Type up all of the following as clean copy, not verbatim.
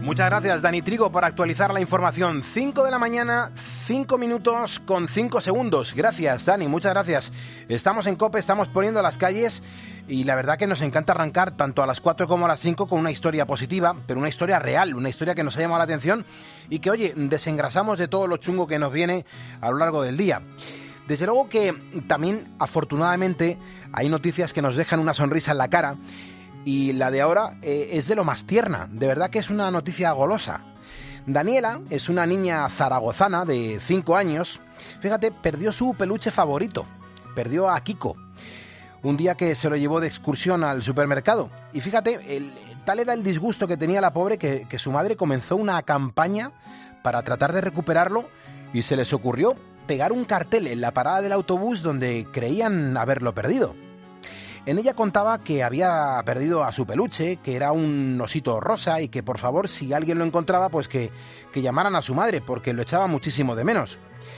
Muchas gracias, Dani Trigo, por actualizar la información. 5 de la mañana, 5 minutos con 5 segundos. Gracias, Dani, muchas gracias. Estamos en COPE, estamos poniendo las calles y la verdad que nos encanta arrancar tanto a las 4 como a las 5 con una historia positiva, pero una historia real, una historia que nos ha llamado la atención y que, oye, desengrasamos de todo lo chungo que nos viene a lo largo del día. Desde luego que también, afortunadamente, hay noticias que nos dejan una sonrisa en la cara. Y la de ahora es de lo más tierna, de verdad que es una noticia golosa. Daniela es una niña zaragozana de 5 años, fíjate, perdió su peluche favorito, perdió a Kiko, un día que se lo llevó de excursión al supermercado. Y fíjate, tal era el disgusto que tenía la pobre que su madre comenzó una campaña para tratar de recuperarlo y se les ocurrió pegar un cartel en la parada del autobús donde creían haberlo perdido. En ella contaba que había perdido a su peluche, que era un osito rosa y que por favor, si alguien lo encontraba, pues que llamaran a su madre porque lo echaba muchísimo de menos.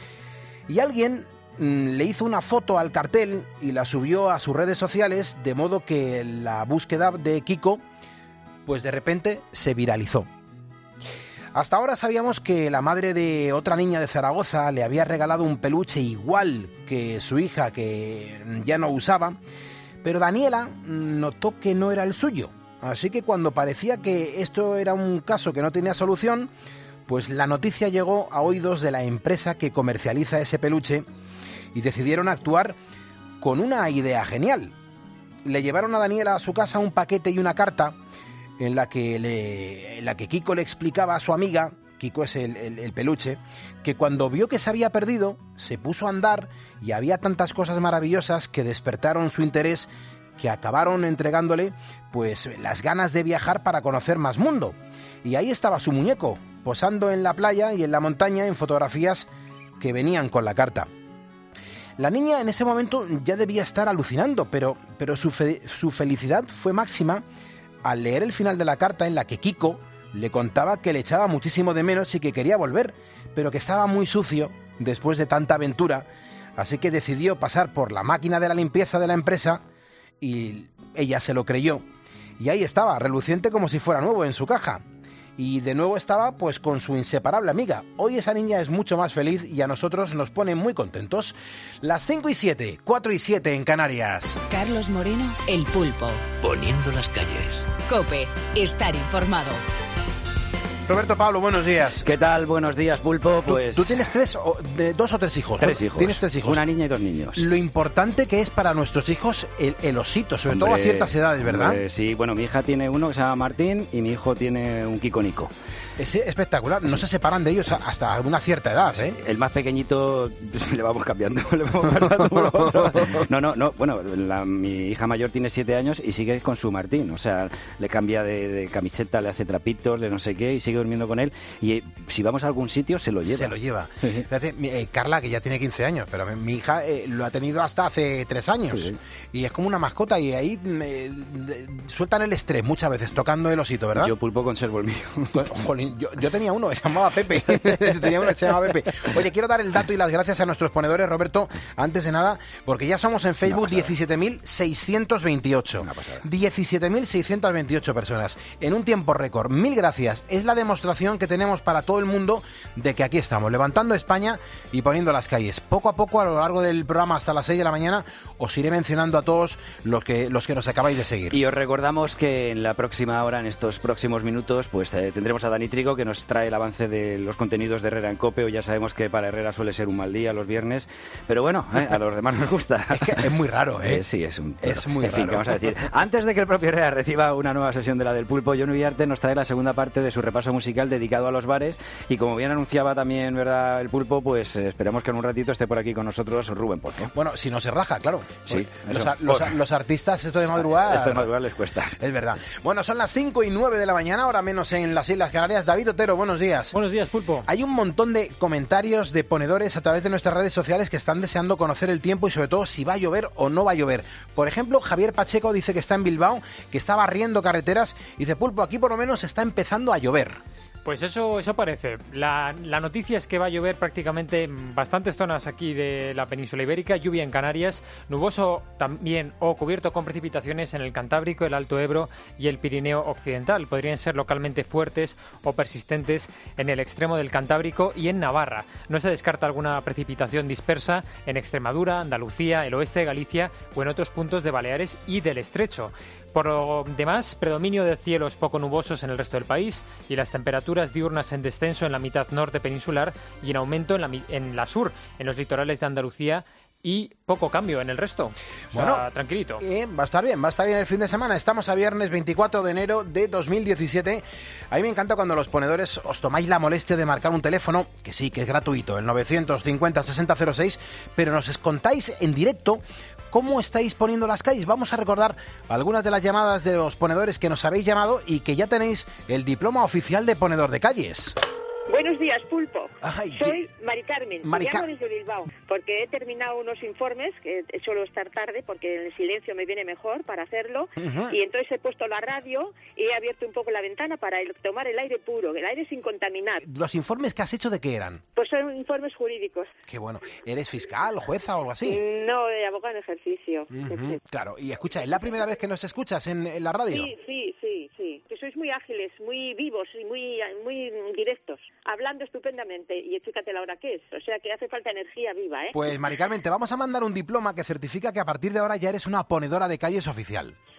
Y alguien le hizo una foto al cartel y la subió a sus redes sociales, de modo que la búsqueda de Kiko, pues de repente se viralizó. Hasta ahora sabíamos que la madre de otra niña de Zaragoza le había regalado un peluche igual que su hija, que ya no usaba, pero Daniela notó que no era el suyo, así que cuando parecía que esto era un caso que no tenía solución, pues la noticia llegó a oídos de la empresa que comercializa ese peluche y decidieron actuar con una idea genial. Le llevaron a Daniela a su casa un paquete y una carta en la que Kiko le explicaba a su amiga, Kiko es el peluche, que cuando vio que se había perdido, se puso a andar y había tantas cosas maravillosas que despertaron su interés, que acabaron entregándole pues las ganas de viajar para conocer más mundo. Y ahí estaba su muñeco, posando en la playa y en la montaña en fotografías que venían con la carta. La niña en ese momento ya debía estar alucinando, pero su felicidad fue máxima al leer el final de la carta en la que Kiko le contaba que le echaba muchísimo de menos y que quería volver, pero que estaba muy sucio después de tanta aventura, así que decidió pasar por la máquina de la limpieza de la empresa y ella se lo creyó. Y ahí estaba, reluciente como si fuera nuevo en su caja. Y de nuevo estaba pues con su inseparable amiga. Hoy esa niña es mucho más feliz y a nosotros nos pone muy contentos. Las 5:07, 4:07 en Canarias. Carlos Moreno, El Pulpo. Poniendo las calles. COPE, estar informado. Roberto Pablo, buenos días. ¿Qué tal? Buenos días, Pulpo. Pues ¿Tú tienes dos o tres hijos? Tres hijos. Tienes 3 hijos. Una niña y 2 niños. Lo importante que es para nuestros hijos el osito, sobre todo a ciertas edades, ¿verdad? Sí, bueno, mi hija tiene uno que se llama Martín y mi hijo tiene un Kiko Nico. Es espectacular, no se separan de ellos hasta una cierta edad, ¿eh? El más pequeñito le vamos cambiando, le vamos pasando uno a otro. No, bueno, mi hija mayor tiene 7 años y sigue con su Martín, o sea, le cambia de camiseta, le hace trapitos, de no sé qué, y sigue durmiendo con él, y si vamos a algún sitio se lo lleva. Se lo lleva. Carla, que ya tiene 15 años, pero mi hija lo ha tenido hasta hace 3 años, sí. Y es como una mascota, y ahí sueltan el estrés muchas veces tocando el osito, ¿verdad? Yo, Pulpo, conservo el mío. Jolín, yo tenía uno, se llamaba Pepe. Oye, quiero dar el dato y las gracias a nuestros ponedores, Roberto, antes de nada, porque ya somos en Facebook 17.628. 17.628 personas en un tiempo récord. 1000 gracias. Es la demostración que tenemos para todo el mundo de que aquí estamos, levantando España y poniendo las calles. Poco a poco, a lo largo del programa hasta las 6 de la mañana, os iré mencionando a todos los que nos acabáis de seguir. Y os recordamos que en la próxima hora, en estos próximos minutos, pues tendremos a Dani Trigo, que nos trae el avance de los contenidos de Herrera en COPE. Hoy ya sabemos que para Herrera suele ser un mal día los viernes, pero bueno, a los demás nos gusta. Es que es muy raro, ¿eh? Sí, es muy raro. Fin, ¿qué vamos a decir? Antes de que el propio Herrera reciba una nueva sesión de la del Pulpo, Jon Uriarte nos trae la segunda parte de su repaso musical dedicado a los bares, y como bien anunciaba también, ¿verdad?, el Pulpo, pues esperamos que en un ratito esté por aquí con nosotros Rubén Pozo. Bueno, si no se raja, claro. Sí. Los artistas, esto de madrugar les cuesta. Es verdad. Bueno, son las 5:09 de la mañana, ahora menos en las Islas Canarias. David Otero, buenos días. Buenos días, Pulpo. Hay un montón de comentarios de ponedores a través de nuestras redes sociales que están deseando conocer el tiempo y sobre todo si va a llover o no va a llover. Por ejemplo, Javier Pacheco dice que está en Bilbao, que está barriendo carreteras y dice: Pulpo, aquí por lo menos está empezando a llover. Pues eso parece. La noticia es que va a llover prácticamente en bastantes zonas aquí de la península ibérica, lluvia en Canarias, nuboso también o cubierto con precipitaciones en el Cantábrico, el Alto Ebro y el Pirineo Occidental. Podrían ser localmente fuertes o persistentes en el extremo del Cantábrico y en Navarra. No se descarta alguna precipitación dispersa en Extremadura, Andalucía, el oeste de Galicia o en otros puntos de Baleares y del Estrecho. Por lo demás, predominio de cielos poco nubosos en el resto del país y las temperaturas diurnas en descenso en la mitad norte peninsular y en aumento en la sur, en los litorales de Andalucía, y poco cambio en el resto. Bueno, tranquilito. Va a estar bien el fin de semana. Estamos a viernes 24 de enero de 2017. A mí me encanta cuando los ponedores os tomáis la molestia de marcar un teléfono, que sí, que es gratuito, el 950-6006, pero nos contáis en directo cómo estáis poniendo las calles. Vamos a recordar algunas de las llamadas de los ponedores que nos habéis llamado y que ya tenéis el diploma oficial de ponedor de calles. Buenos días, Pulpo. Ay, soy Mari Carmen. Me llamo desde Bilbao porque he terminado unos informes que suelo estar tarde porque en el silencio me viene mejor para hacerlo. Y entonces he puesto la radio y he abierto un poco la ventana para tomar el aire puro, el aire sin contaminar. ¿Los informes que has hecho de qué eran? Pues son informes jurídicos. Qué bueno. ¿Eres fiscal, jueza o algo así? No, de abogado en ejercicio. Claro. Y escucha, ¿es la primera vez que nos escuchas en la radio? Sí. Que sois muy ágiles, muy vivos y muy directos, hablando estupendamente. Y fíjate la hora que es. O sea que hace falta energía viva, ¿eh? Pues, Mari Carmen, te vamos a mandar un diploma que certifica que a partir de ahora ya eres una ponedora de calles oficial. Sí.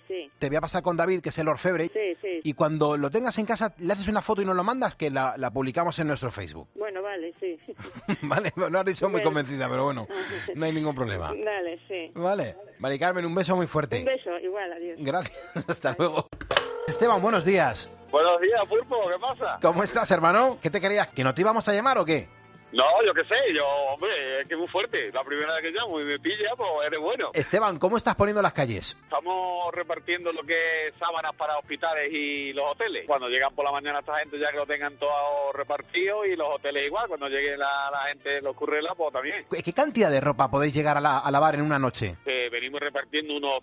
Te voy a pasar con David, que es el orfebre. Sí. Y cuando lo tengas en casa, le haces una foto y nos lo mandas, que la publicamos en nuestro Facebook. Bueno, vale, sí. Vale, lo has dicho muy convencida, pero bueno, no hay ningún problema. Vale, sí. Vale. Mari Carmen, un beso muy fuerte. Un beso, igual, adiós. Gracias, hasta luego. Esteban, buenos días. Buenos días, Pulpo, ¿qué pasa? ¿Cómo estás, hermano? ¿Qué te querías? ¿Que no te íbamos a llamar o qué? No, yo qué sé, hombre, es que es muy fuerte. La primera vez que llamo y me pilla, pues eres bueno. Esteban, ¿cómo estás poniendo las calles? Estamos repartiendo lo que es sábanas para hospitales y los hoteles. Cuando llegan por la mañana esta gente ya que lo tengan todo repartido y los hoteles igual. Cuando llegue la gente, los currelas, pues también. ¿Qué cantidad de ropa podéis llegar a lavar en una noche? Venimos repartiendo unos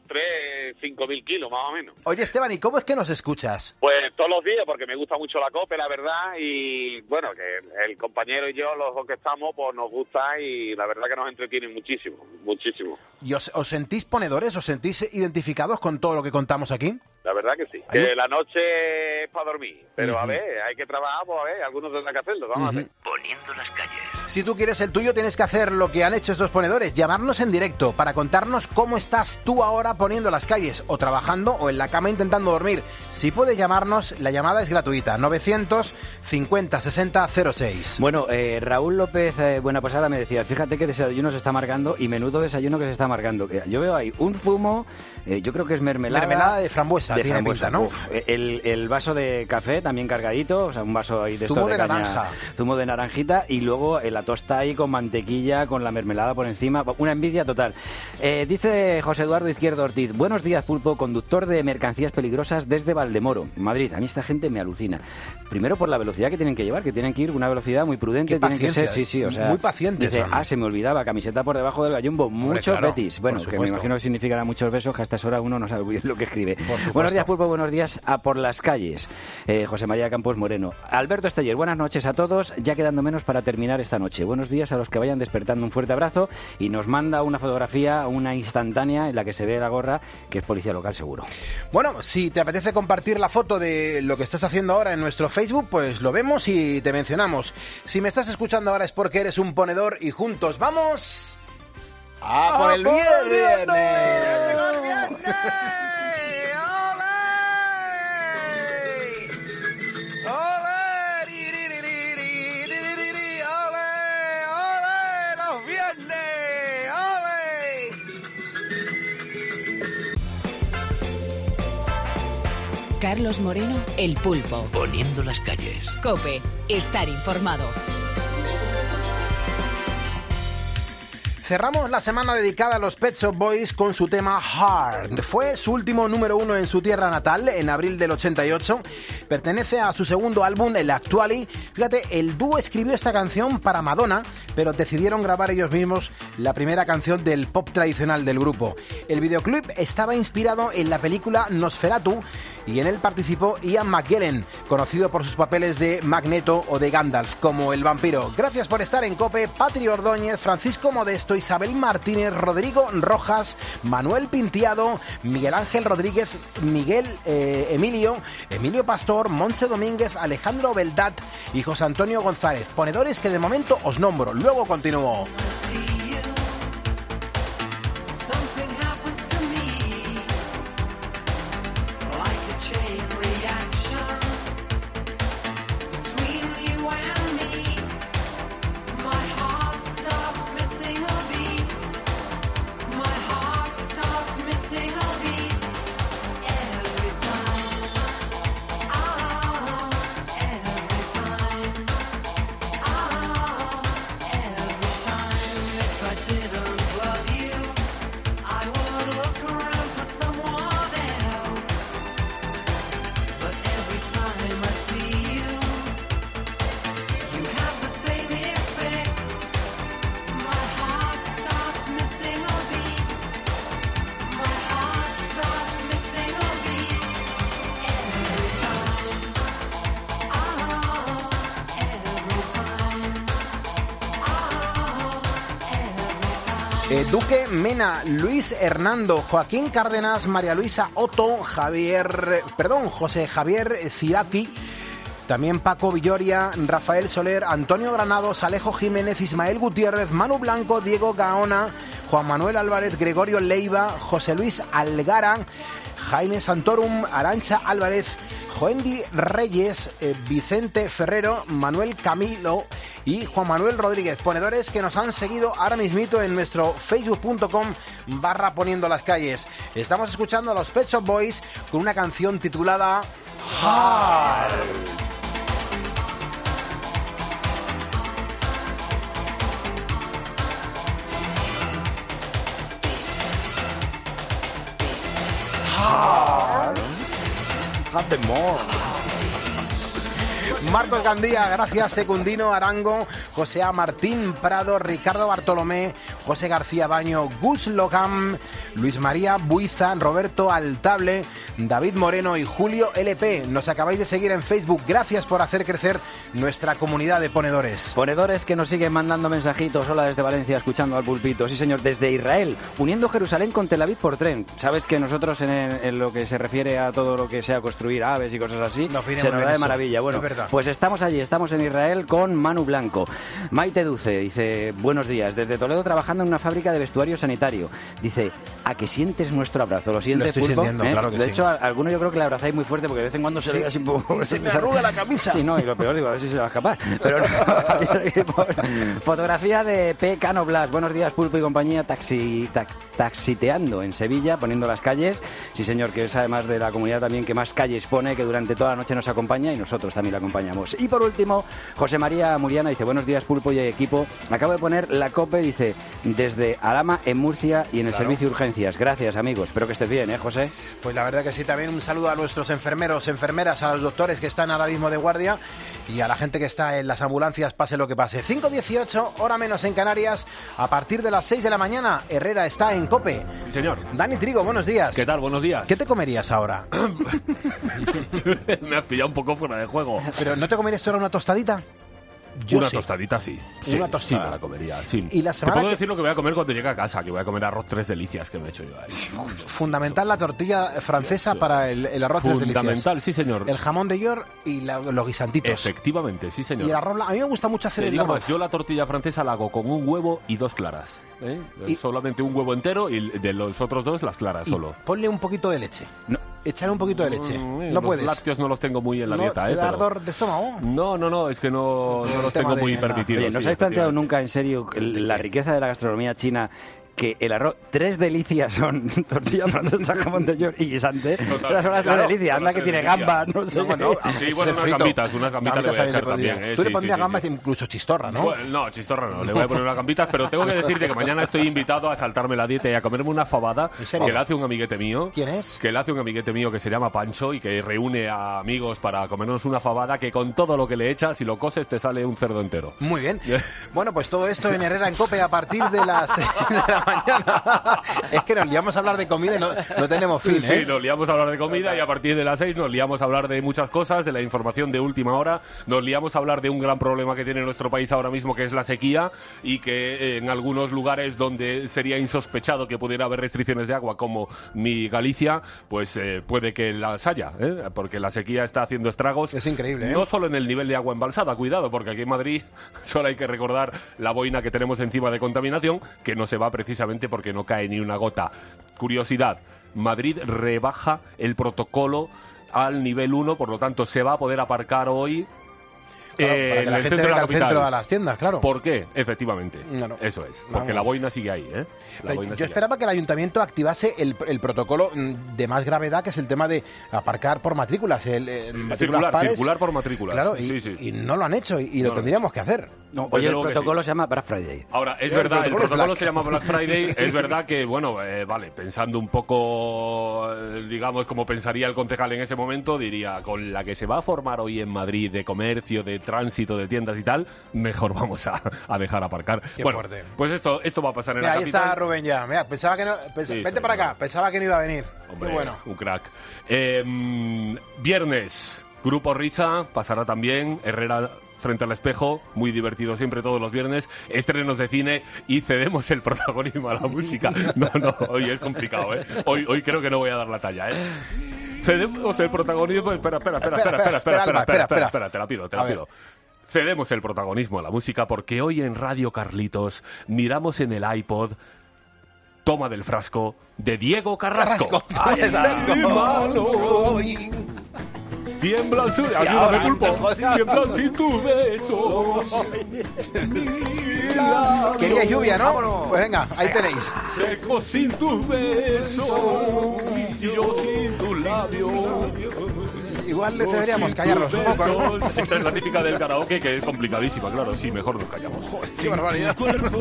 5.000 kilos más o menos. Oye, Esteban, ¿y cómo es que nos escuchas? Pues todos los días, porque me gusta mucho la COPE, la verdad, y bueno, que el compañero y yo, los dos que estamos, pues nos gusta y la verdad que nos entretiene muchísimo. ¿Y os sentís ponedores? ¿Os sentís identificados con todo lo que contamos aquí? La verdad que sí. Que la noche es para dormir, pero a ver, hay que trabajar, pues a ver, algunos tendrán que hacerlo, vamos a hacer. Poniendo las calles. Si tú quieres el tuyo, tienes que hacer lo que han hecho estos ponedores, llamarnos en directo para contarnos cómo estás tú ahora poniendo las calles, o trabajando, o en la cama intentando dormir. Si puedes llamarnos, la llamada es gratuita, 950-6006. Bueno, Raúl López Buena Posada me decía, fíjate qué desayuno se está marcando y menudo desayuno que se está marcando. Yo veo ahí un zumo, yo creo que es mermelada. Mermelada de frambuesa, tiene pinta, ¿no? Uf, el vaso de café también cargadito, o sea, un vaso ahí de zumo estos de naranja. Zumo de naranjita y luego la tosta ahí con mantequilla, con la mermelada por encima. Una envidia total. Dice José Eduardo Izquierdo Ortiz, buenos días, Pulpo, conductor de mercancías peligrosas desde Valdemoro, Madrid. A mí esta gente me alucina. Primero por la velocidad que tienen que llevar, que tienen que ir con una velocidad muy prudente. Tienen que ser, sí, o sea, muy pacientes. Dice, se me olvidaba, camiseta por debajo del gallumbo, muchos betis. Bueno, que me imagino que significará muchos besos, que a estas horas uno no sabe bien lo que escribe. Buenos días, Pulpo, buenos días a por las calles. José María Campos Moreno. Alberto Esteller, buenas noches a todos, ya quedando menos para terminar esta noche. Buenos días a los que vayan despertando, un fuerte abrazo, y nos manda una fotografía, una instantánea en la que se ve la gorra, que es policía local seguro. Bueno, si te apetece compartir la foto de lo que estás haciendo ahora en nuestro Facebook, pues lo vemos y te mencionamos. Si me estás escuchando ahora es porque eres un ponedor y juntos vamos a por el viernes. Carlos Moreno, El Pulpo. Poniendo las calles. COPE, estar informado. Cerramos la semana dedicada a los Pet Shop Boys con su tema Hard. Fue su último número 1 en su tierra natal, en abril del 88. Pertenece a su segundo álbum, el Actually. Fíjate, el dúo escribió esta canción para Madonna, pero decidieron grabar ellos mismos la primera canción del pop tradicional del grupo. El videoclip estaba inspirado en la película Nosferatu y en él participó Ian McKellen, conocido por sus papeles de Magneto o de Gandalf, como el vampiro. Gracias por estar en COPE, Patri Ordóñez, Francisco Modesto, Isabel Martínez, Rodrigo Rojas, Manuel Pintiado, Miguel Ángel Rodríguez, Miguel Emilio Pastor, Montse Domínguez, Alejandro Beldat y José Antonio González. Ponedores que de momento os nombro, luego continúo. Duque Mena, Luis Hernando, Joaquín Cárdenas, María Luisa Otto, José Javier Ciraqui, también Paco Villoria, Rafael Soler, Antonio Granados, Alejo Jiménez, Ismael Gutiérrez, Manu Blanco, Diego Gaona, Juan Manuel Álvarez, Gregorio Leiva, José Luis Algara, Jaime Santorum, Arancha Álvarez, Joendi Reyes, Vicente Ferrero, Manuel Camilo y Juan Manuel Rodríguez, ponedores que nos han seguido ahora mismito en nuestro facebook.com/poniendo las calles. Estamos escuchando a los Pet Shop Boys con una canción titulada Hard. Have the more. Marcos Gandía, gracias, Secundino Arango, José A. Martín Prado, Ricardo Bartolomé, José García Baño, Gus Locam, Luis María Buiza, Roberto Altable, David Moreno y Julio LP. Nos acabáis de seguir en Facebook. Gracias por hacer crecer nuestra comunidad de ponedores. Ponedores que nos siguen mandando mensajitos. Hola desde Valencia, escuchando al pulpito. Sí, señor, desde Israel, uniendo Jerusalén con Tel Aviv por tren. Sabes que nosotros en lo que se refiere a todo lo que sea construir aves y cosas así, se nos da de maravilla. Bueno, pues estamos allí, estamos en Israel con Manu Blanco. Maite Duce dice, buenos días, desde Toledo trabajando en una fábrica de vestuario sanitario. Dice, ¿a que sientes nuestro abrazo? ¿Lo sientes, Pulpo? Lo estoy sintiendo, claro que de hecho, algunos yo creo que le abrazáis muy fuerte porque de vez en cuando se ve así un poco... Se me arruga la camisa. Sí, no, y lo peor, digo, a ver si se va a escapar. Pero no, fotografía de P. Cano Blas. Buenos días, Pulpo y compañía, taxiteando en Sevilla, poniendo las calles. Sí, señor, que es además de la comunidad también que más calles pone, que durante toda la noche nos acompaña y nosotros también la acompañamos. Y por último, José María Muriana dice, buenos días, Pulpo y equipo. Acabo de poner la COPE, dice, desde Alhama en Murcia y en el servicio de urgencias. Gracias, amigos. Espero que estés bien, ¿eh, José? Pues la verdad que sí. También un saludo a nuestros enfermeros, enfermeras, a los doctores que están ahora mismo de guardia y a la gente que está en las ambulancias, pase lo que pase. 5:18, hora menos en Canarias. A partir de las 6 de la mañana, Herrera está en COPE. Sí, señor. Dani Trigo, buenos días. ¿Qué tal? Buenos días. ¿Qué te comerías ahora? Me has pillado un poco fuera de juego. ¿Pero no te comerías tú ahora una tostadita? Una tostadita sí. Una tostada. Sí, me la comería, sí. Y la semana te puedo decir lo que voy a comer cuando llegue a casa, que voy a comer arroz tres delicias que me he hecho yo ahí. Fundamental la tortilla francesa para el arroz tres delicias. Fundamental, sí, señor. El jamón de York y los guisantitos. Efectivamente, sí, señor. Y el arroz, a mí me gusta mucho hacer el arroz. Yo la tortilla francesa la hago con un huevo y 2 claras. Y solamente un huevo entero y de los otros 2 las claras solo. Ponle un poquito de leche. No. Echarle un poquito de leche. No puedes. Los lácteos no los tengo muy en la dieta. ¿Te da ardor de estómago? No, es que no los tengo muy permitidos. Oye, ¿no os habéis planteado nunca en serio la riqueza de la gastronomía china? Que el arroz, 3 delicias son tortilla francesa, jamón de York y guisante. Las horas de delicia, anda que tiene gambas, no sé. Sí, bueno, unas gambitas le voy a echar también. Tú le pondrías gambas incluso chistorra, ¿no? Bueno, no, chistorra no, le voy a poner unas gambitas, pero tengo que decirte que mañana estoy invitado a saltarme la dieta y a comerme una fabada que le hace un amiguete mío. ¿Quién es? Que le hace un amiguete mío que se llama Pancho y que reúne a amigos para comernos una fabada que con todo lo que le echas, si lo coses, te sale un cerdo entero. Muy bien. Bueno, pues todo esto en Herrera en COPE a partir de las mañana. Es que nos liamos a hablar de comida y no tenemos fin, ¿eh? Sí, nos liamos a hablar de comida y a partir de las 6 nos liamos a hablar de muchas cosas, de la información de última hora, nos liamos a hablar de un gran problema que tiene nuestro país ahora mismo, que es la sequía, y que en algunos lugares donde sería insospechado que pudiera haber restricciones de agua, como mi Galicia, pues puede que las haya, porque la sequía está haciendo estragos. Es increíble, No solo en el nivel de agua embalsada, cuidado, porque aquí en Madrid solo hay que recordar la boina que tenemos encima de contaminación, que no se va precisamente porque no cae ni una gota. Curiosidad, Madrid rebaja el protocolo al nivel 1, por lo tanto se va a poder aparcar hoy para que la gente venga al centro a las tiendas, claro. ¿Por qué? Efectivamente. No. Eso es. Porque la boina sigue ahí, ¿eh? Yo esperaba que el ayuntamiento activase el protocolo de más gravedad, que es el tema de aparcar por matrículas. Circular por matrículas. Claro, sí. Y no lo han hecho y lo tendríamos que hacer. No, oye, el protocolo se llama Black Friday. Ahora, es verdad, el protocolo se llama Black Friday. Es verdad que, bueno, vale, pensando un poco, digamos, como pensaría el concejal en ese momento, diría, con la que se va a formar hoy en Madrid de comercio, de tránsito, de tiendas y tal, mejor vamos a dejar aparcar. Qué fuerte. Pues esto va a pasar en la capital. Ahí está Rubén ya. Mira, pensaba que no. Vente para acá. Pensaba que no iba a venir. Hombre, qué bueno. Un crack. Viernes, Grupo Risa pasará también. Herrera frente al espejo, muy divertido siempre todos los viernes, estrenos de cine y cedemos el protagonismo a la música. No, hoy es complicado, ¿eh? Hoy creo que no voy a dar la talla, ¿eh? Cedemos el protagonismo... Espera, te la pido. Cedemos el protagonismo a la música porque hoy en Radio Carlitos miramos en el iPod Toma del frasco de Diego Carrasco. ¡Ahí está! Tiemblan sin... Ayúdame, Pulpo. Tiemblan sin tu beso. Quería lluvia, ¿no? Vámonos. Pues venga, ahí tenéis. Seco sin tu beso, yo sin tu labio. Igual le deberíamos callarnos un poco, ¿no? Esta es la típica del karaoke, que es complicadísima, claro. Sí, mejor nos callamos. ¡Qué barbaridad!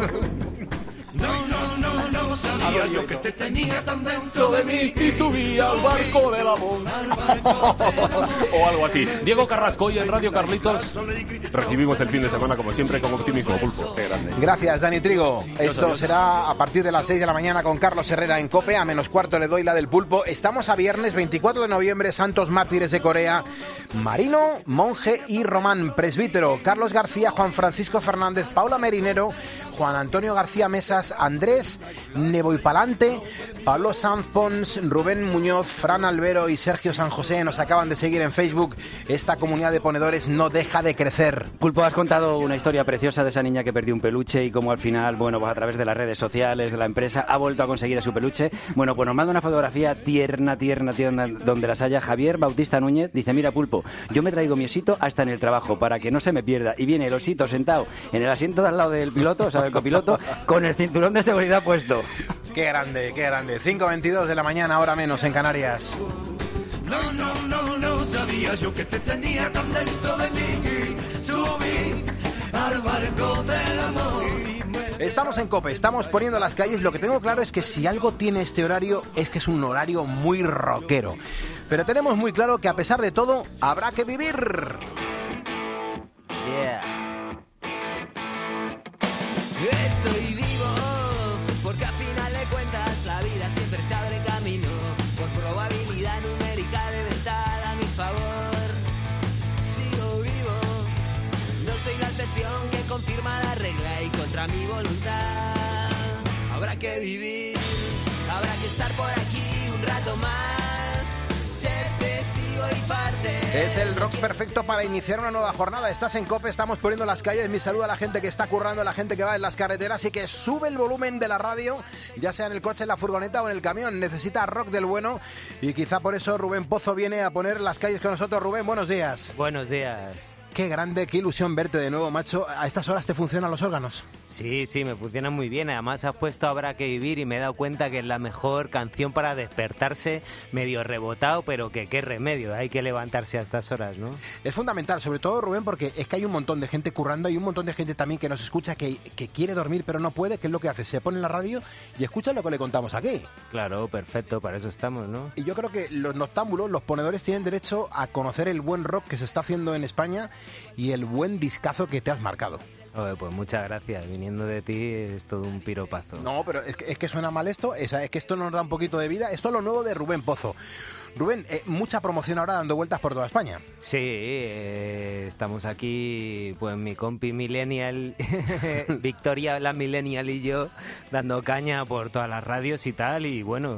No sabía yo que te tenía tan dentro de mí y subía al barco del amor. O algo así. Diego Carrasco, hoy en Radio Carlitos. Recibimos el fin de semana, como siempre, con optimismo, Pulpo. Qué grande. Gracias, Dani Trigo. Esto será a partir de las 6 de la mañana con Carlos Herrera en COPE. A menos cuarto le doy la del Pulpo. Estamos a viernes 24 de noviembre, Santos Mártires de Corea. Marino, monje y Román, presbítero. Carlos García, Juan Francisco Fernández, Paula Merinero, Juan Antonio García Mesas, Andrés Neboipalante, Pablo Sanz Pons, Rubén Muñoz, Fran Albero y Sergio San José nos acaban de seguir en Facebook. Esta comunidad de ponedores no deja de crecer. Pulpo, has contado una historia preciosa de esa niña que perdió un peluche y cómo al final, bueno, pues a través de las redes sociales, de la empresa, ha vuelto a conseguir a su peluche. Bueno, pues nos manda una fotografía tierna, donde las haya. Javier Bautista Núñez dice, mira, Pulpo, yo me traigo mi osito hasta en el trabajo para que no se me pierda. Y viene el osito sentado en el asiento de al lado del piloto, o sea, del copiloto, con el cinturón de seguridad puesto. Qué grande, qué grande. 5:22 de la mañana, hora menos en Canarias. No sabía yo que te tenía tan dentro de mí. Subí al barco del amor. Estamos en COPE, estamos poniendo las calles. Lo que tengo claro es que si algo tiene este horario es que es un horario muy rockero. Pero tenemos muy claro que a pesar de todo, habrá que vivir. Yeah. Estoy vivo, porque al final de cuentas la vida siempre se abre camino. Por probabilidad numérica de ventaja a mi favor. Sigo vivo, no soy la excepción que confirma la regla y contra mi voluntad. Habrá que vivir, habrá que estar por aquí un rato más. Ser testigo y parte. Es el rock perfecto para iniciar una nueva jornada. Estás en COPE, estamos poniendo las calles. Mi saludo a la gente que está currando, a la gente que va en las carreteras y que sube el volumen de la radio, ya sea en el coche, en la furgoneta o en el camión. Necesita rock del bueno y quizá por eso Rubén Pozo viene a poner las calles con nosotros. Rubén, buenos días. Buenos días. Qué grande, qué ilusión verte de nuevo, macho. ¿A estas horas te funcionan los órganos? Sí, me funcionan muy bien. Además has puesto Habrá que vivir y me he dado cuenta que es la mejor canción para despertarse, medio rebotado, pero que qué remedio, hay que levantarse a estas horas, ¿no? Es fundamental, sobre todo, Rubén, porque es que hay un montón de gente currando y un montón de gente también que nos escucha, que quiere dormir pero no puede. ¿Qué es lo que hace? Se pone en la radio y escucha lo que le contamos aquí. Claro, perfecto, para eso estamos, ¿no? Y yo creo que los noctámbulos, los ponedores, tienen derecho a conocer el buen rock que se está haciendo en España y el buen discazo que te has marcado. Oye, pues muchas gracias. Viniendo de ti es todo un piropazo. No, pero es que suena mal esto. Es que esto nos da un poquito de vida. Esto es lo nuevo de Rubén Pozo. Rubén, mucha promoción ahora dando vueltas por toda España. Sí, estamos aquí, pues mi compi Millennial, Victoria la Millennial y yo, dando caña por todas las radios y tal, y bueno,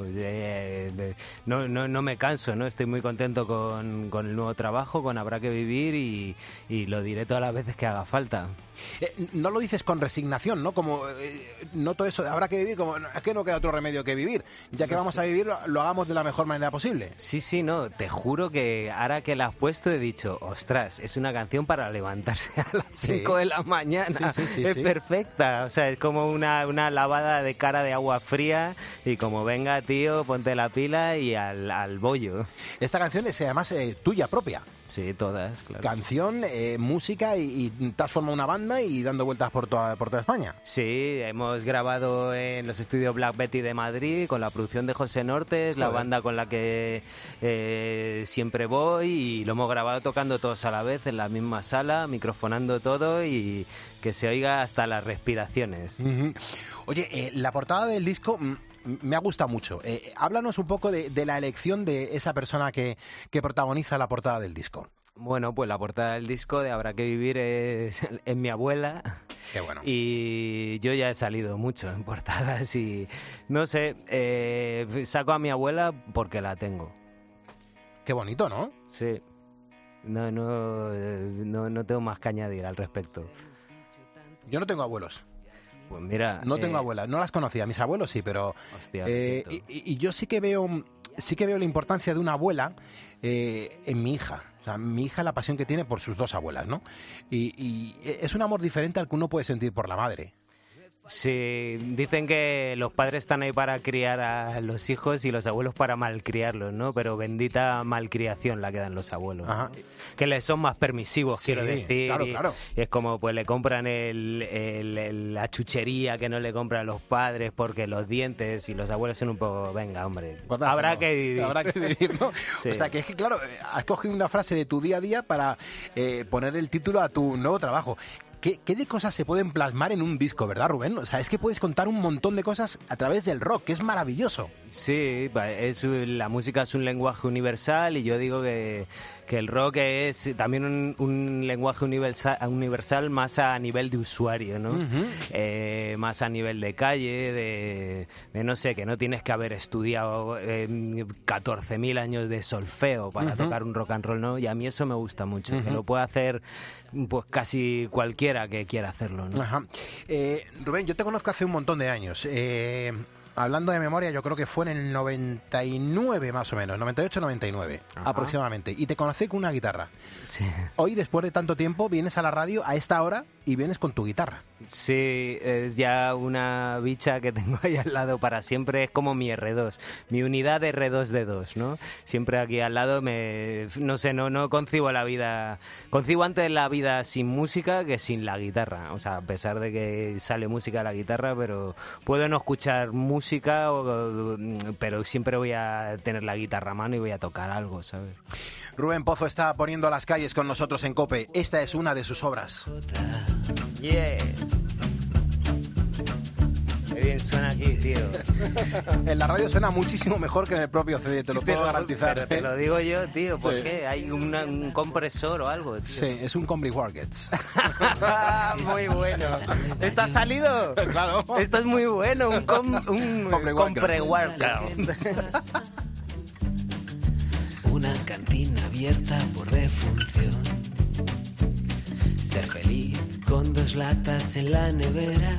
no me canso, ¿no? Estoy muy contento con el nuevo trabajo, con Habrá que Vivir, y lo diré todas las veces que haga falta. No lo dices con resignación, ¿no? Como noto eso de habrá que vivir, como es que no queda otro remedio que vivir. Ya que vamos a vivir, lo hagamos de la mejor manera posible. Sí, no, te juro que ahora que la has puesto he dicho, ostras, es una canción para levantarse a las 5 de la mañana. Sí, es perfecta, o sea, es como una lavada de cara de agua fría y como venga, tío, ponte la pila y al bollo. Esta canción es además tuya propia. Sí, todas, claro. Canción, música y te has formado una banda y dando vueltas por toda España. Sí, hemos grabado en los estudios Black Betty de Madrid con la producción de José Nortes, la banda con la que siempre voy, y lo hemos grabado tocando todos a la vez en la misma sala, microfonando todo y que se oiga hasta las respiraciones. Oye, la portada del disco me ha gustado mucho. Háblanos un poco de la elección de esa persona que protagoniza la portada del disco. Bueno, pues la portada del disco de Habrá que Vivir es mi abuela. Qué bueno. Y yo ya he salido mucho en portadas y no sé, saco a mi abuela porque la tengo. Qué bonito, ¿no? Sí. No tengo más que añadir al respecto. Yo no tengo abuelos. Pues mira... No tengo abuelas, no las conocía. Mis abuelos sí, pero... Hostia, y yo sí que veo la importancia de una abuela en mi hija. O sea, mi hija, la pasión que tiene por sus dos abuelas, ¿no? Y es un amor diferente al que uno puede sentir por la madre. Sí, dicen que los padres están ahí para criar a los hijos y los abuelos para malcriarlos, ¿no? Pero bendita malcriación la que dan los abuelos. Ajá. Que les son más permisivos, sí, quiero decir. Claro. Y es como, pues le compran la chuchería que no le compran a los padres porque los dientes, y los abuelos son un poco, venga, hombre, habrá que vivir. Habrá que vivir, ¿no? Sí. O sea, que es que, claro, has cogido una frase de tu día a día para poner el título a tu nuevo trabajo. ¿Qué de cosas se pueden plasmar en un disco, verdad, Rubén? O sea, es que puedes contar un montón de cosas a través del rock, que es maravilloso. Sí, la música es un lenguaje universal y yo digo que el rock es también un lenguaje universal más a nivel de usuario, ¿no? Más a nivel de calle, de no sé, que no tienes que haber estudiado 14.000 años de solfeo para tocar un rock and roll, ¿no? Y a mí eso me gusta mucho, que lo puede hacer pues casi cualquiera que quiera hacerlo, ¿no? Rubén, yo te conozco hace un montón de años. Hablando de memoria, yo creo que fue en el 99 más o menos, 98-99 aproximadamente, y te conocí con una guitarra. Sí. Hoy, después de tanto tiempo, vienes a la radio a esta hora y vienes con tu guitarra. Sí, es ya una bicha que tengo ahí al lado para siempre, es como mi R2, mi unidad de R2D2, ¿no? Siempre aquí al lado no concibo la vida, concibo antes la vida sin música que sin la guitarra, o sea, a pesar de que sale música de la guitarra, pero puedo no escuchar música, pero siempre voy a tener la guitarra a mano y voy a tocar algo, ¿sabes? Rubén Pozo está poniendo las calles con nosotros en COPE. Esta es una de sus obras. Yeah. Qué bien suena aquí, tío. En la radio suena muchísimo mejor que en el propio CD, te lo puedo garantizar. Pero te lo digo yo, tío, ¿por qué? ¿Hay un compresor o algo, tío? Sí, es un Combi Wargets. Muy bueno. ¿Esto ha salido? Claro. Esto es muy bueno, un Compre Wargets. Una cantina abierta por defunción. Ser feliz con 2 latas en la nevera.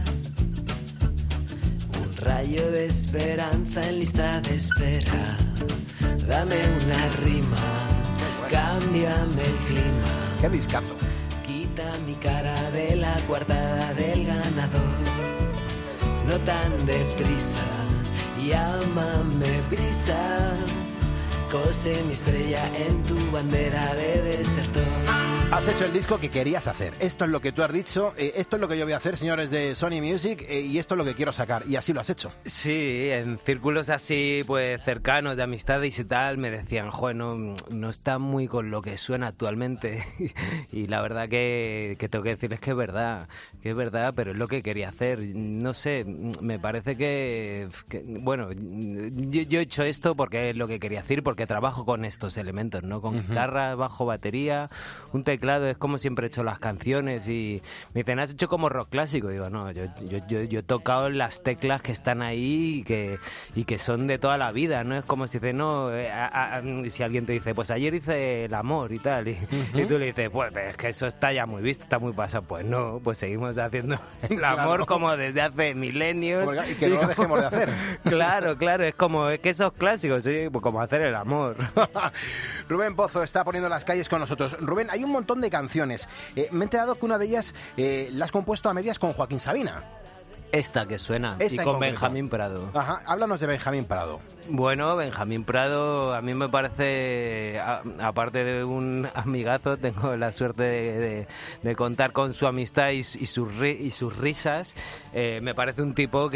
Un rayo de esperanza en lista de espera. Dame una rima, cámbiame el clima. ¡Qué discazo! Quita mi cara de la coartada del ganador. No tan deprisa, llámame prisa. Cose mi estrella en tu bandera de desertor. Has hecho el disco que querías hacer. Esto es lo que tú has dicho. Esto es lo que yo voy a hacer, señores de Sony Music, y esto es lo que quiero sacar. Y así lo has hecho. Sí, en círculos así, pues cercanos de amistades y tal, me decían, joder, no está muy con lo que suena actualmente. Y la verdad que tengo que decirles que es verdad, pero es lo que quería hacer. No sé, me parece que bueno, yo he hecho esto porque es lo que quería decir, porque trabajo con estos elementos, ¿no? Con guitarra, bajo, batería, un teclado, es como siempre he hecho las canciones. Y me dicen, ¿has hecho como rock clásico? Digo, no, yo he tocado las teclas que están ahí y que son de toda la vida, ¿no? Es como si dices, no, si alguien te dice, pues ayer hice el amor y tal, y tú le dices, pues es que eso está ya muy visto, está muy pasado. Pues no, pues seguimos haciendo el amor como desde hace milenios. Y que no lo dejemos de hacer. Claro, es como que esos clásicos, ¿sí? Pues como hacer el amor. Rubén Pozo está poniendo las calles con nosotros. Rubén, hay un montón de canciones. Me he enterado que una de ellas la has compuesto a medias con Joaquín Sabina. Esta que suena, y con Benjamín Prado. Ajá, háblanos de Benjamín Prado. Bueno, Benjamín Prado a mí me parece, aparte de un amigazo, tengo la suerte de contar con su amistad y sus risas. Me parece un tipo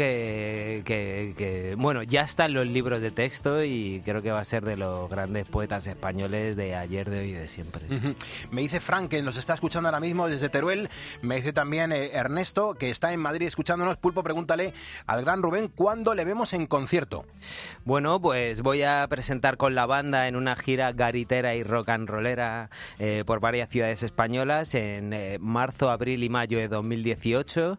que, bueno, ya está en los libros de texto y creo que va a ser de los grandes poetas españoles de ayer, de hoy y de siempre. Me dice Frank, que nos está escuchando ahora mismo desde Teruel. Me dice también Ernesto, que está en Madrid escuchándonos. Pulpo, pregúntale al gran Rubén cuándo le vemos en concierto. Bueno, pues voy a presentar con la banda en una gira garitera y rock and rollera por varias ciudades españolas en marzo, abril y mayo de 2018,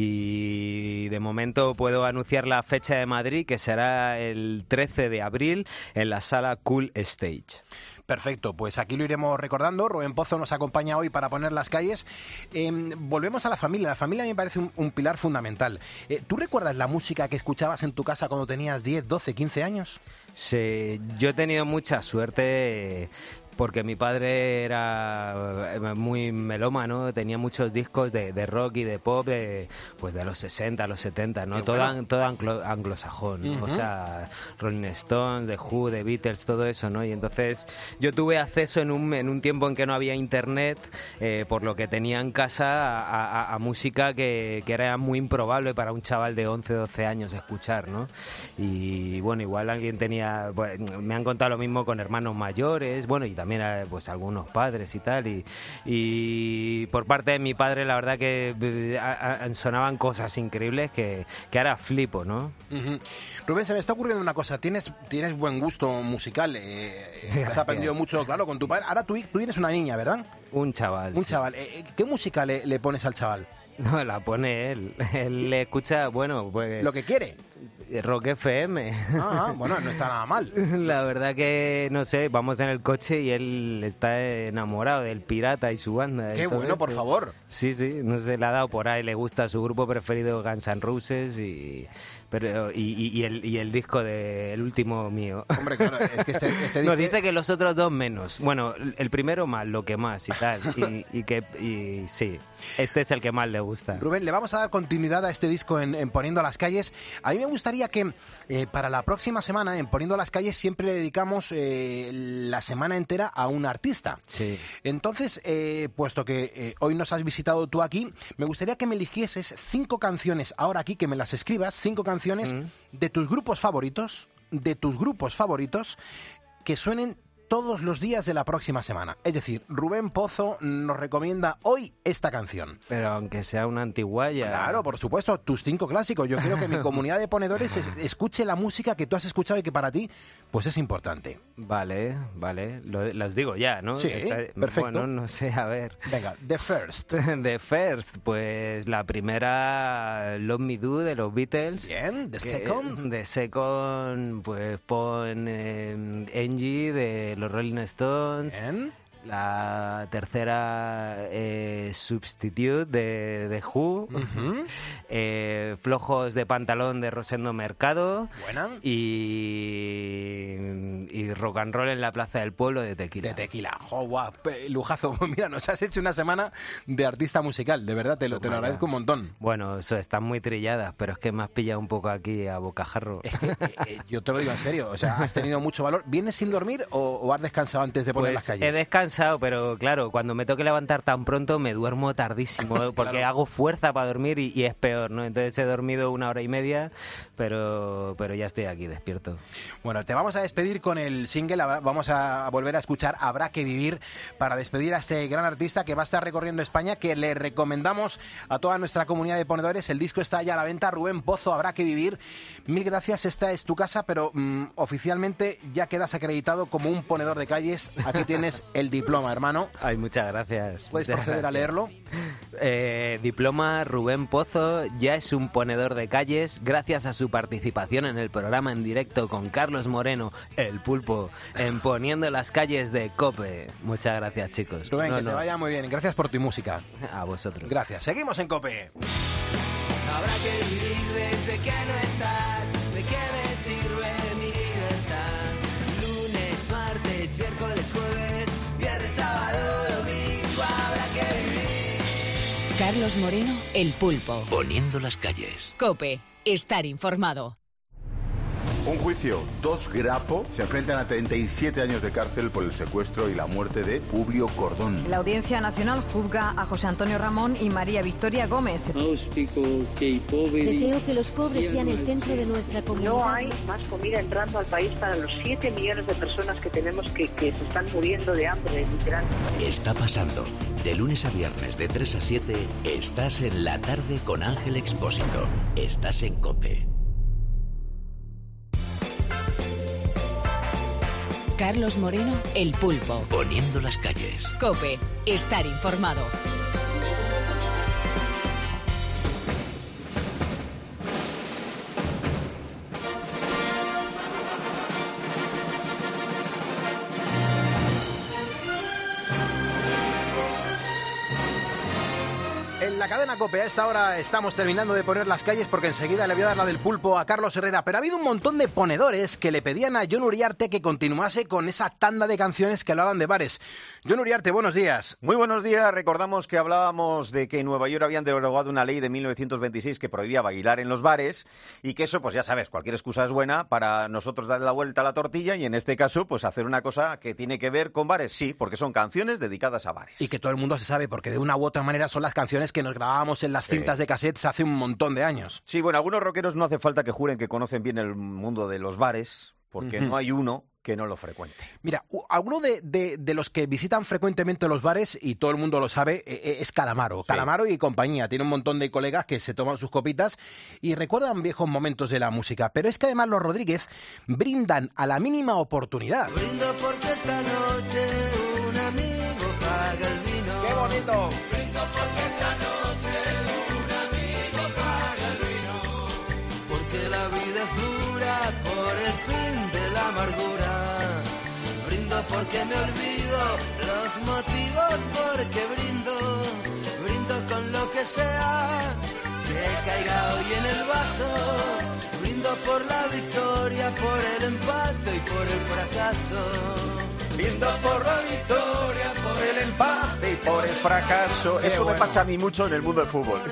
y de momento puedo anunciar la fecha de Madrid, que será el 13 de abril en la sala Cool Stage. Perfecto, pues aquí lo iremos recordando. Rubén Pozo nos acompaña hoy para poner las calles. Volvemos a la familia. La familia me parece un pilar fundamental. ¿Tú recuerdas la música que escuchabas en tu casa cuando tenías 10, 12, 15 años? Sí, yo he tenido mucha suerte porque mi padre era muy melómano, tenía muchos discos de rock y de pop pues de los 60, los 70, ¿no? Todo anglosajón, ¿no? O sea, Rolling Stones, The Who, The Beatles, todo eso, ¿no? Y entonces yo tuve acceso en un tiempo en que no había internet, por lo que tenía en casa a música que era muy improbable para un chaval de 11, 12 años escuchar, ¿no? Y bueno, igual alguien tenía, pues, me han contado lo mismo con hermanos mayores, bueno, y también pues algunos padres y tal, y por parte de mi padre la verdad que sonaban cosas increíbles que ahora flipo, ¿no? Rubén, se me está ocurriendo una cosa. Tienes buen gusto musical, has aprendido mucho, claro, con tu padre. Ahora tú tienes una niña, ¿verdad? Un chaval. Un chaval. ¿Qué música le pones al chaval? No, la pone él. Él le escucha, bueno, pues... Lo que quiere. Rock FM. Bueno, no está nada mal. La verdad que, no sé, vamos en el coche y él está enamorado del Pirata y su banda. ¡Qué bueno, por favor! Sí, no sé, le ha dado por ahí, le gusta su grupo preferido, Guns N' Roses, y el disco del último mío. Hombre, claro, es que este disco... Nos dice que los otros dos menos. Bueno, el primero más, lo que más y tal. Y sí, este es el que más le gusta. Rubén, le vamos a dar continuidad a este disco en Poniendo las Calles. A mí me gustaría que para la próxima semana, en Poniendo las Calles, siempre le dedicamos la semana entera a un artista. Sí. Entonces, puesto que hoy nos has visitado tú aquí, me gustaría que me eligieses 5 canciones ahora aquí, que me las escribas, 5 canciones de tus grupos favoritos, que suenen todos los días de la próxima semana. Es decir, Rubén Pozo nos recomienda hoy esta canción. Pero aunque sea una antiguaya. Claro, por supuesto, tus 5 clásicos. Yo quiero que mi comunidad de ponedores escuche la música que tú has escuchado y que para ti pues es importante. Vale. Los digo ya, ¿no? Sí, perfecto. Bueno, no sé, a ver. Venga, The First. The First, pues la primera, Love Me Do, de los Beatles. Bien, The Second. The Second, pues pon Angie, de los Rolling Stones. Bien. La tercera, Substitute, de The Who. Flojos de pantalón, de Rosendo Mercado. Buena. Y Rock and Roll en la Plaza del Pueblo, de Tequila. De Tequila. ¡Oh, guau! Lujazo. Mira, nos has hecho una semana de artista musical. De verdad, te lo agradezco un montón. Bueno, eso, están muy trilladas, pero es que me has pillado un poco aquí a bocajarro. Es que, yo te lo digo en serio. O sea, has tenido mucho valor. ¿Vienes sin dormir o has descansado antes de poner las calles? He descansado cansado, pero claro, cuando me toque levantar tan pronto me duermo tardísimo, porque Claro. hago fuerza para dormir y es peor, ¿no? Entonces he dormido 1 hora y media, pero ya estoy aquí despierto. Bueno, te vamos a despedir con el single, vamos a volver a escuchar Habrá que vivir para despedir a este gran artista que va a estar recorriendo España, que le recomendamos a toda nuestra comunidad de ponedores. El disco está ya a la venta, Rubén Pozo, Habrá que vivir. Mil gracias, esta es tu casa, pero oficialmente ya quedas acreditado como un ponedor de calles. Aquí tienes el diploma, hermano. Ay, muchas gracias. ¿Puedes Muchas proceder a gracias. leerlo? Diploma Rubén Pozo, ya es un ponedor de calles gracias a su participación en el programa en directo con Carlos Moreno, el Pulpo, en Poniendo las calles de COPE. Muchas gracias, chicos. Rubén, que te vaya muy bien. Gracias por tu música. A vosotros. Gracias. Seguimos en COPE. Habrá que vivir desde que no estás. ¿De qué me sirve mi libertad? Lunes, martes, miércoles, jueves, viernes, sábado, domingo. Habrá que vivir. Carlos Moreno, el Pulpo. Poniendo las calles. COPE. Estar informado. Un juicio, 2 Grapo se enfrentan a 37 años de cárcel por el secuestro y la muerte de Publio Cordón. La Audiencia Nacional juzga a José Antonio Ramón y María Victoria Gómez. Deseo que los pobres sean el centro de nuestra comunidad. No hay más comida entrando al país para los 7 millones de personas que tenemos que se están muriendo de hambre, literalmente. Está pasando. De lunes a viernes de 3 a 7 estás en la tarde con Ángel Expósito. Estás en COPE. Carlos Moreno, el Pulpo. Poniendo las calles. COPE. Estar informado. En la cadena COPE a esta hora estamos terminando de poner las calles porque enseguida le voy a dar la del Pulpo a Carlos Herrera, pero ha habido un montón de ponedores que le pedían a Jon Uriarte que continuase con esa tanda de canciones que hablaban de bares. Jon Uriarte, buenos días. Muy buenos días. Recordamos que hablábamos de que en Nueva York habían derogado una ley de 1926 que prohibía bailar en los bares y que eso, pues ya sabes, cualquier excusa es buena para nosotros darle la vuelta a la tortilla y en este caso, pues hacer una cosa que tiene que ver con bares, sí, porque son canciones dedicadas a bares. Y que todo el mundo se sabe, porque de una u otra manera son las canciones que nos grabábamos en las cintas de cassettes hace un montón de años. Sí, bueno, algunos rockeros no hace falta que juren que conocen bien el mundo de los bares, porque no hay uno que no lo frecuente. Mira, alguno de los que visitan frecuentemente los bares, y todo el mundo lo sabe, es Calamaro. Sí. Calamaro y compañía. Tiene un montón de colegas que se toman sus copitas y recuerdan viejos momentos de la música. Pero es que además los Rodríguez brindan a la mínima oportunidad. Brindo porque esta noche un amigo paga el vino. ¡Qué bonito! Brindo porque esta noche un amigo paga el vino. Porque la vida es dura por el fin de la amargura. Brindo porque me olvido los motivos porque brindo con lo que sea que caiga hoy en el vaso. Brindo por la victoria, por el empate y por el fracaso. Brindo por la victoria, por el empate y por el fracaso. Eso me pasa a mí mucho en el mundo del fútbol.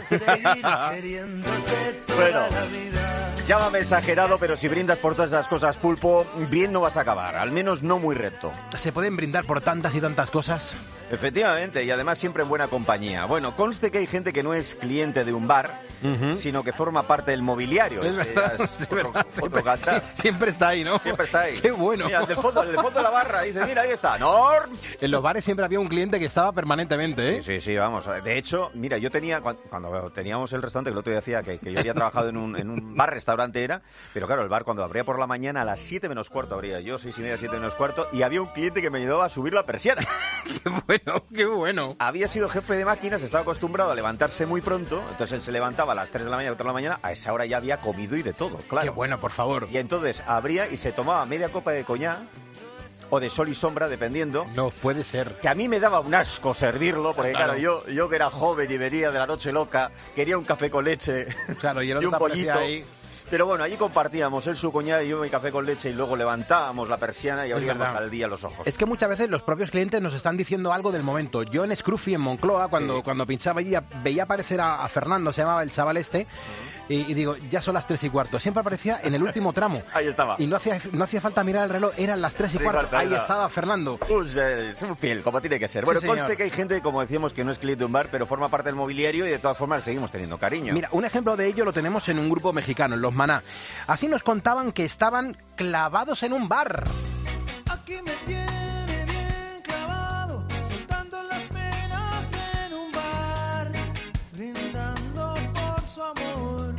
Bueno, llámame exagerado, pero si brindas por todas esas cosas, Pulpo, bien no vas a acabar, al menos no muy recto. ¿Se pueden brindar por tantas y tantas cosas? Efectivamente, y además siempre en buena compañía. Bueno, conste que hay gente que no es cliente de un bar, sino que forma parte del mobiliario. Es verdad, siempre está ahí, ¿no? Siempre está ahí. ¡Qué bueno! Mira, el del fondo de la barra dice, mira, ahí está, Norm. En los bares siempre había un cliente que estaba permanentemente, ¿eh? Sí, vamos. De hecho, mira, yo tenía, cuando teníamos el restaurante, que el otro día decía que yo había trabajado en un bar-restaurante era, pero claro, el bar cuando abría por la mañana a las 7 menos cuarto abría yo, 6:30, 7 menos cuarto, y había un cliente que me ayudaba a subir la persiana. ¡Qué bueno! Había sido jefe de máquinas, estaba acostumbrado a levantarse muy pronto, entonces él se levantaba a las 3 de la mañana, 4 de la mañana, a esa hora ya había comido y de todo, claro. ¡Qué bueno, por favor! Y entonces abría y se tomaba media copa de coñac, o de sol y sombra, dependiendo. No puede ser. Que a mí me daba un asco servirlo, porque claro, yo que era joven y venía de la noche loca, quería un café con leche, claro, y, el otro un pollito. Ahí. Pero bueno, allí compartíamos él su coñac y yo mi café con leche y luego levantábamos la persiana y abríamos al día los ojos. Es que muchas veces los propios clientes nos están diciendo algo del momento. Yo en Scruffy, en Moncloa, cuando pinchaba allí, veía aparecer a Fernando, se llamaba el chaval este, y digo, ya son las 3:15. Siempre aparecía en el último tramo. Ahí estaba. Y no hacía falta mirar el reloj, eran las 3:15. Ahí estaba Fernando. Es un fiel, como tiene que ser. Bueno, conste que hay gente, como decíamos, que no es cliente de un bar, pero forma parte del mobiliario y de todas formas seguimos teniendo cariño. Mira, un ejemplo de ello lo tenemos en un grupo mexicano, en Los Maná. Así nos contaban que estaban clavados en un bar. Aquí me tiene bien clavado, soltando las penas en un bar, brindando por su amor.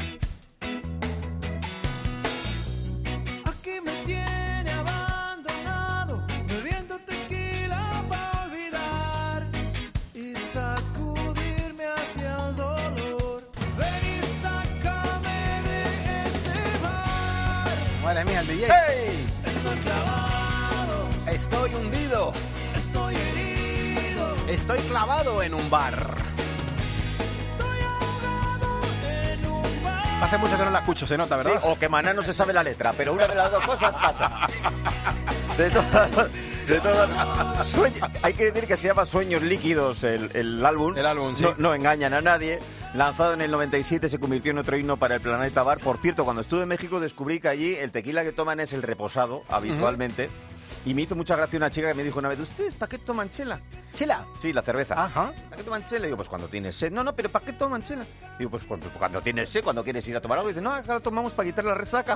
Aquí me tiene abandonado, bebiendo tequila para olvidar y sacudirme hacia el dolor. Ven y sácame de este bar. Madre mía, el DJ. ¡Hey! Estoy clavado. Estoy hundido. Estoy herido. Estoy clavado en un bar. Estoy ahogado en un bar. Hace mucho que no la escucho, se nota, ¿verdad? Sí, o que Maná no se sabe la letra, pero una de las dos cosas pasa. De todas. Hay que decir que se llama Sueños Líquidos el álbum. El álbum, sí. No engañan a nadie. Lanzado en el 97, se convirtió en otro himno para el planeta bar. Por cierto, cuando estuve en México descubrí que allí el tequila que toman es el reposado, habitualmente. Y me hizo mucha gracia una chica que me dijo una vez, ¿ustedes para qué toman chela? ¿Chela? Sí, la cerveza. Ajá. ¿Para qué toman chela? Y digo, pues cuando tienes sed. No, pero ¿para qué toman chela? Digo, pues cuando tienes sed, cuando quieres ir a tomar algo. Y dice, no, ahora tomamos para quitar la resaca.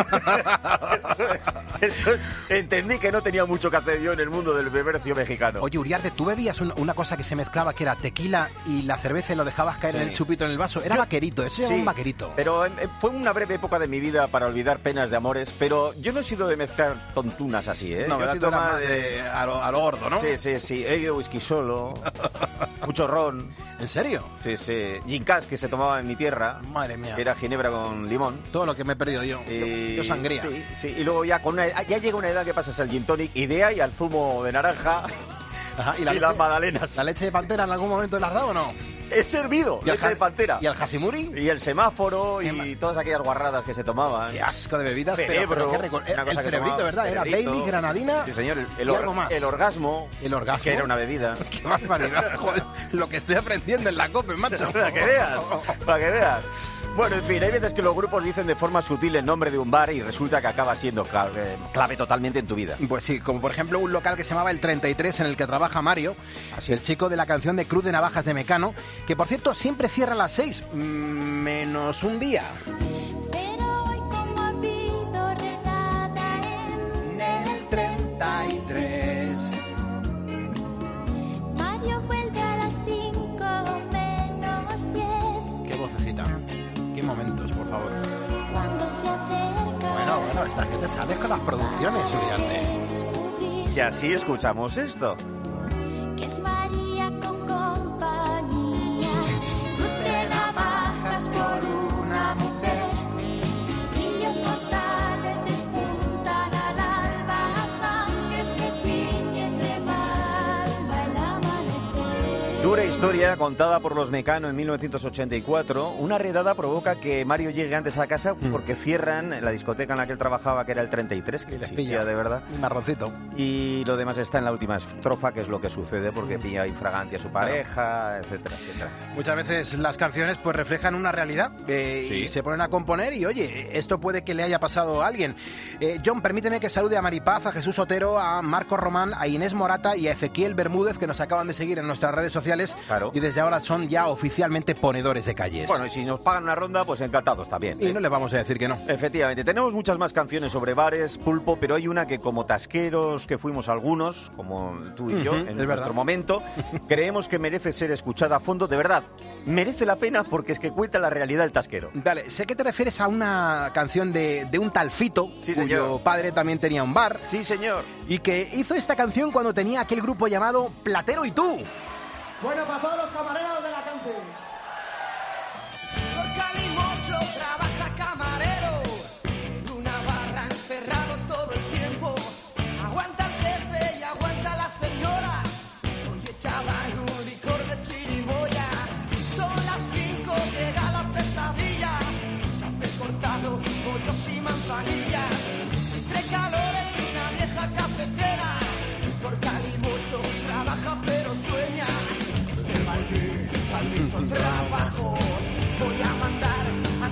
Entonces entendí que no tenía mucho que hacer yo en el mundo del bebercio mexicano. Oye, Uriarte, ¿tú bebías una cosa que se mezclaba, que era tequila y la cerveza y lo dejabas caer en el chupito en el vaso? Era vaquerito, ese era un vaquerito. Pero fue una breve época de mi vida para olvidar penas de amores, pero yo no he sido de mezclar tontunas así, ¿eh? No, yo he sido más a lo gordo, ¿no? Sí. He ido whisky solo, mucho ron. ¿En serio? Sí. Gincás, que se tomaba en mi tierra. Madre mía. Que era ginebra con limón. Todo lo que me he perdido yo. Yo sangría. Sí. Y luego ya llega una edad que pasas al gin tonic y de ahí al zumo de naranja. Ajá, y las magdalenas. ¿La leche de pantera en algún momento la has dado o no? He servido leche de pantera. ¿Y el Hashimuri? Y el semáforo y todas aquellas guarradas que se tomaban. Qué asco de bebidas. Cerebro, el cerebrito, ¿verdad? Era Bailey, granadina. Sí, señor. Y algo más. El orgasmo. El orgasmo. Que era una bebida. Qué barbaridad. Joder, lo que estoy aprendiendo en la COPE, macho. Para que veas. Bueno, en fin, hay veces que los grupos dicen de forma sutil el nombre de un bar y resulta que acaba siendo clave totalmente en tu vida. Pues sí, como por ejemplo un local que se llamaba El 33, en el que trabaja Mario, el chico de la canción de Cruz de Navajas de Mecano, que por cierto siempre cierra a las 6, menos un día. Pero hoy como ha habido redada en el 33, Mario vuelve a las 5 menos 10. Qué vocecita. Qué momentos, por favor. Cuando se acerca. Bueno, estás que te sales con las producciones, Uriarte. Y así escuchamos esto. Que es María con compañía. Cruz de navajas por una mujer. Brillos mortales despuntan al alba. Sangres que tiñen de malva el amanecer. Dura historia contada por los Mecano en 1984. Una redada provoca que Mario llegue antes a casa porque cierran la discoteca en la que él trabajaba, que era el 33, que existía de verdad. Un marroncito. Y lo demás está en la última estrofa, que es lo que sucede porque pilla infragante a su pareja, etcétera. Muchas veces las canciones pues reflejan una realidad y se ponen a componer y oye, esto puede que le haya pasado a alguien. John, permíteme que salude a Maripaz, a Jesús Otero, a Marco Román, a Inés Morata y a Ezequiel Bermúdez, que nos acaban de seguir en nuestras redes sociales. Claro. Y desde ahora son ya oficialmente ponedores de calles. Bueno, y si nos pagan una ronda, pues encantados también. Y no les vamos a decir que no. Efectivamente, tenemos muchas más canciones sobre bares, pulpo, pero hay una que como tasqueros, que fuimos algunos, como tú y yo, en nuestro momento, creemos que merece ser escuchada a fondo. De verdad, merece la pena porque es que cuenta la realidad del tasquero. Vale, sé que te refieres a una canción de un tal Fito, cuyo padre también tenía un bar. Sí, señor. Y que hizo esta canción cuando tenía aquel grupo llamado Platero y Tú. Bueno, para todos los camareros de la cante. Por Calimocho trabaja camarero, en una barra encerrado todo el tiempo. Aguanta el jefe y aguanta las señoras. Oye, chaval, un licor de chirimoya. Son las 5, llega la pesadilla. Café cortado, pollos y manzanillas. Entre calores de una vieja cafetera. Por Calimocho trabaja pero sueña. Maldito trabajo, voy a mandar a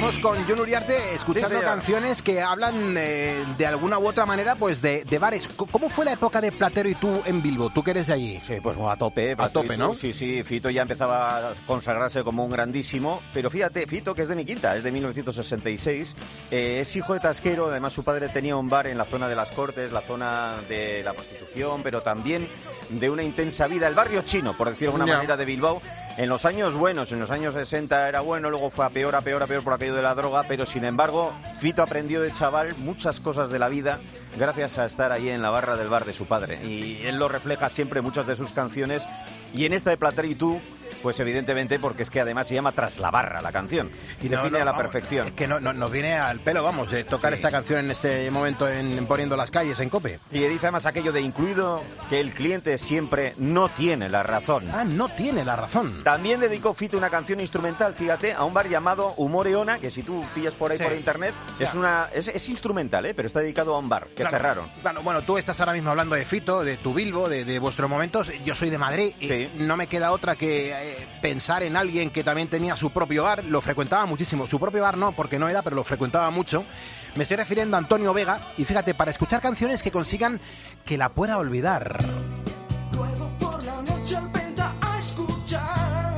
Estamos con Jon Uriarte escuchando canciones que hablan de alguna u otra manera pues de bares. ¿Cómo fue la época de Platero y tú en Bilbo? ¿Tú que eres de allí? Sí, pues a tope. A tope, ¿no? Sí, Fito ya empezaba a consagrarse como un grandísimo. Pero fíjate, Fito, que es de mi quinta, es de 1966, es hijo de tasquero. Además, su padre tenía un bar en la zona de las Cortes, la zona de la prostitución, pero también de una intensa vida. El barrio chino, por decirlo de alguna manera, de Bilbao. En los años buenos, en los años 60 era bueno, luego fue a peor por aquello de la droga, pero sin embargo, Fito aprendió de chaval muchas cosas de la vida gracias a estar ahí en la barra del bar de su padre. Y él lo refleja siempre en muchas de sus canciones. Y en esta de Platero y tú, pues evidentemente, porque es que además se llama Tras la barra la canción. Y define a la perfección. Es que nos viene al pelo, vamos, tocar esta canción en este momento en Poniendo las Calles, en COPE. Y dice además aquello de incluido que el cliente siempre no tiene la razón. Ah, no tiene la razón. También dedicó Fito una canción instrumental, fíjate, a un bar llamado Humoreona, que si tú pillas por ahí por internet, es instrumental, pero está dedicado a un bar que cerraron. Claro, bueno, tú estás ahora mismo hablando de Fito, de tu Bilbo, de vuestros momentos. Yo soy de Madrid y no me queda otra que pensar en alguien que también tenía su propio bar, lo frecuentaba muchísimo. Su propio bar no, porque no era, pero lo frecuentaba mucho. Me estoy refiriendo a Antonio Vega, y fíjate, para escuchar canciones que consigan que la pueda olvidar. Luego por la noche al Penta a escuchar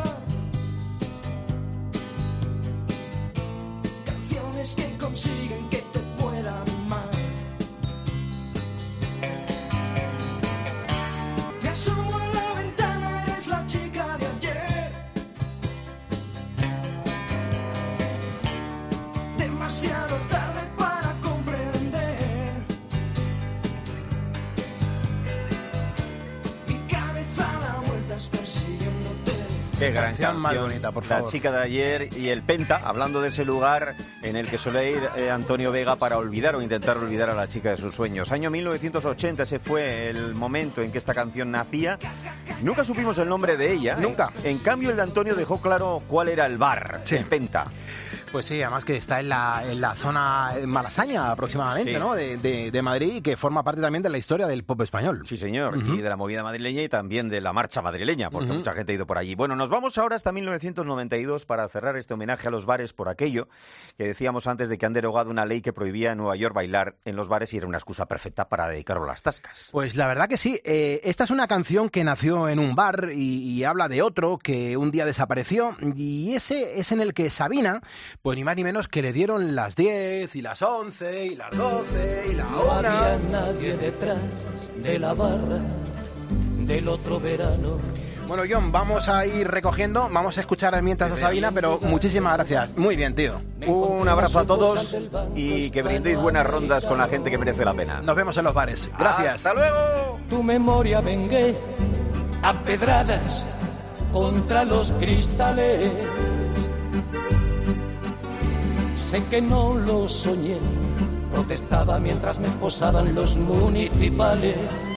canciones que consiguen que te puedan amar. Me asomo a la ventana, eres la chica de ayer. Demasiado tarde para comprender. Mi cabeza da vueltas persiguiéndote. Qué gran canción más bonita, por favor. La chica de ayer y el Penta, hablando de ese lugar en el que suele ir Antonio Vega para olvidar o intentar olvidar a la chica de sus sueños. Año 1980, ese fue el momento en que esta canción nacía. Nunca supimos el nombre de ella. Nunca. En cambio, el de Antonio dejó claro cuál era el bar, el Penta. Pues sí, además que está en la zona malasaña aproximadamente, ¿no? De Madrid, y que forma parte también de la historia del pop español. Sí, señor, y de la movida madrileña y también de la marcha madrileña, porque mucha gente ha ido por allí. Bueno, nos vamos ahora hasta 1992 para cerrar este homenaje a los bares por aquello que decíamos antes de que han derogado una ley que prohibía en Nueva York bailar en los bares y era una excusa perfecta para dedicarlo a las tascas. Pues la verdad que sí. Esta es una canción que nació en un bar y habla de otro que un día desapareció, y ese es en el que Sabina, pues ni más ni menos que le dieron las 10 y las 11 y las 12 y la 1. No había nadie detrás de la barra del otro verano. Bueno, Jon, vamos a ir recogiendo, vamos a escuchar mientras a Sabina, pero muchísimas gracias. Muy bien, tío. Un abrazo a todos y que brindéis buenas rondas con la gente que merece la pena. Nos vemos en los bares. Gracias. ¡Hasta luego! Tu memoria vengué a pedradas contra los cristales. Sé que no lo soñé, protestaba mientras me esposaban los municipales.